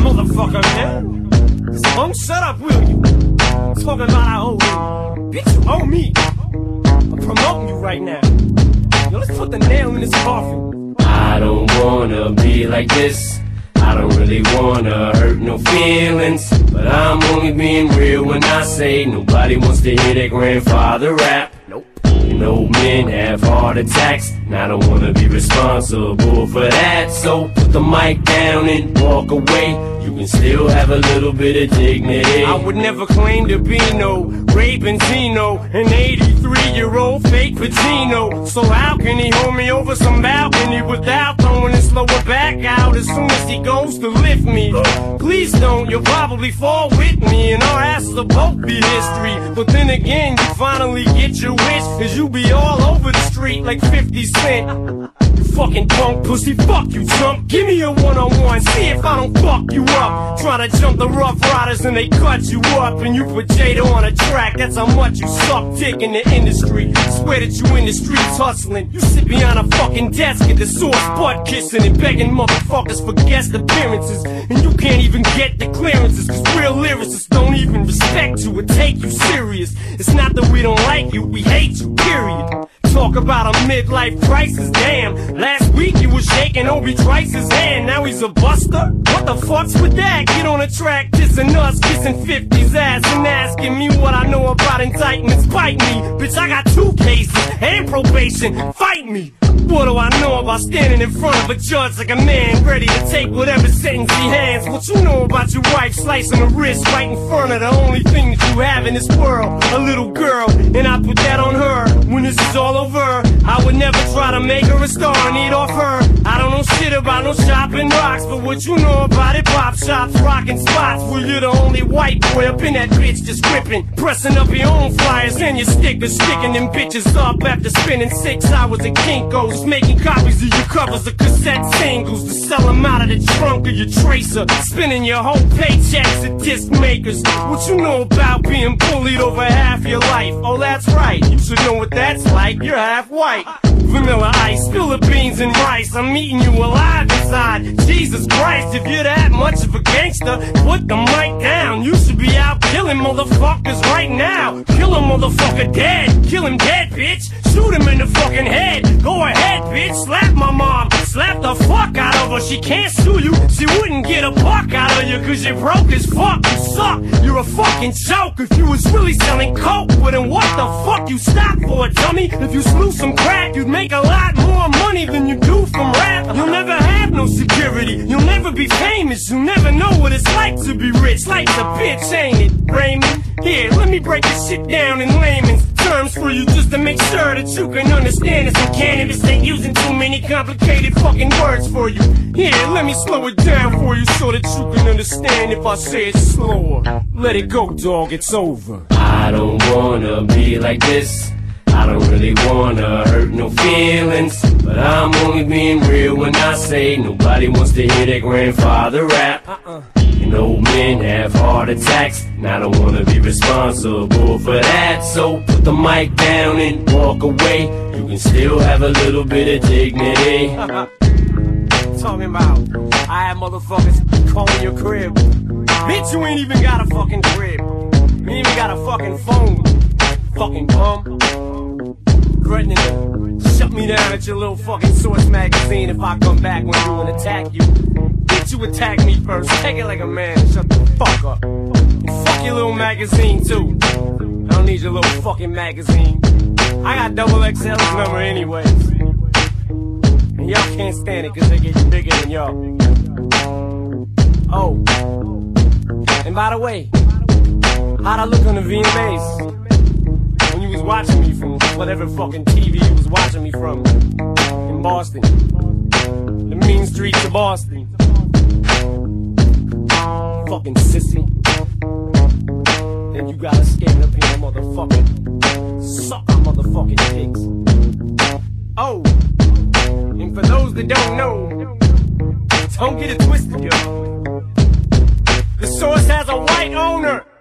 motherfucker, man. Don't shut up, will you? Talking about I owe you. Bitch, you owe me. I'm promoting you right now. Yo, let's put the nail in this coffin. I don't wanna be like this. I don't really wanna hurt no feelings, but I'm only being real when I say nobody wants to hear their grandfather rap. Nope. You know men have heart attacks, and I don't wanna be responsible for that. So put the mic down and walk away. You can still have a little bit of dignity. I would never claim to be no Ray Benzino, an 83-year-old fake Pacino. So how can he hold me over some balcony without throwing his lower back out as soon as he goes to lift me? Please don't, you'll probably fall with me and our asses will both be history. But then again, you finally get your wish, cause you be all over the street like 50 Cent. You fucking punk pussy, fuck you chump. Give me a one-on-one, see if I don't fuck you up. Try to jump the Rough Riders and they cut you up, and you put Jada on a track, that's how much you suck dick in the industry. Swear that you in the streets hustling. You sit behind a fucking desk at the source butt kissing and begging motherfuckers for guest appearances, and you can't even get the clearances, cause real lyricists don't even respect you or take you serious. It's not that we don't like you, we hate you, period. Talk about a midlife crisis, damn. Last week you was shaking Obi Trice's hand, now he's a buster? What the fuck's with that? Get on the track, dissing us, kissing 50's ass and asking me what I know about indictments. Bite me, bitch, I got 2 cases and probation, fight me. What do I know about standing in front of a judge like a man ready to take whatever sentence he hands? What you know about your wife slicing her wrist right in front of the only thing that you have in this world, a little girl, and I put that on her. When this is all over, I would never try to make her a star and eat off her. I don't know shit about no shopping rocks, but what you know about it, pop shops, rockin' spots where you're the only white boy up in that bitch just gripping, pressing up your own flyers and your stickers, sticking them bitches up after spending 6 hours at Kinko's, making copies of your covers of cassette singles to sell them out of the trunk of your Tracer, spending your whole paychecks at disc makers. What you know about being bullied over half your life? Oh, that's right, you should know what that's like, you're half white. Vanilla ice, spill the beans and rice, I'm eating you alive inside. Jesus Christ, if you're that much of a gangster, put the mic down. You should be out killing motherfuckers right now. Kill a motherfucker dead, kill him dead, bitch. Shoot him in the fucking head. Go ahead, bitch, slap my mom, slap the fuck out of her. She can't sue you, she wouldn't get a buck out of you, cause you're broke as fuck, you suck. You're a fucking joke. If you was really selling coke, well then what the fuck you stop for, dummy? If you slew some crack, you'd make a lot more money than you do from rap. You'll never have no security, you'll never be famous, you'll never know what it's like to be rich. Life's a bitch, ain't it, Raymond? Here, let me break this shit down in layman's terms for you, just to make sure that you can understand it. Some cannabis ain't using too many complicated fucking words for you. Here, let me slow it down for you so that you can understand if I say it slower. Let it go, dog, it's over. I don't wanna be like this. I don't really wanna hurt no feelings, but I'm only being real when I say nobody wants to hear their grandfather rap. You know men have heart attacks, and I don't wanna be responsible for that. So put the mic down and walk away. You can still have a little bit of dignity. Talking about I have motherfuckers calling your crib. Bitch, you ain't even got a fucking crib. You ain't even got a fucking phone. Fucking bum. Threatening to shut me down at your little fucking Source magazine if I come back when you and attack you. Bitch, you attack me first. Take it like a man and shut the fuck up. And fuck your little magazine too. I don't need your little fucking magazine. I got double XL's number anyways. And y'all can't stand it cause they get bigger than y'all. Oh. And by the way, how'd I look on the VMAs? When you was watching me from whatever fucking TV you was watching me from in Boston, the mean streets of Boston. Fucking sissy. Then you gotta skate up here, motherfucker. Suck our motherfucking dicks. Oh, and for those that don't know, don't get it twisted, yo. The Source has a white owner.